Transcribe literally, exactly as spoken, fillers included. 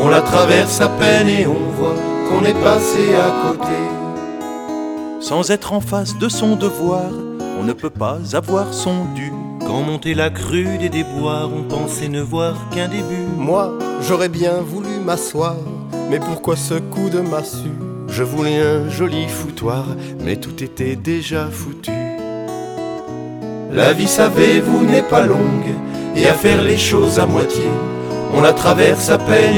On la traverse à peine et on voit qu'on est passé à côté. Sans être en face de son devoir, on ne peut pas avoir son dû. Quand montait la crue des déboires, on pensait ne voir qu'un début. Moi, j'aurais bien voulu m'asseoir, mais pourquoi ce coup de massue? Je voulais un joli foutoir, mais tout était déjà foutu. La vie, savez-vous, n'est pas longue, et à faire les choses à moitié, on la traverse à peine.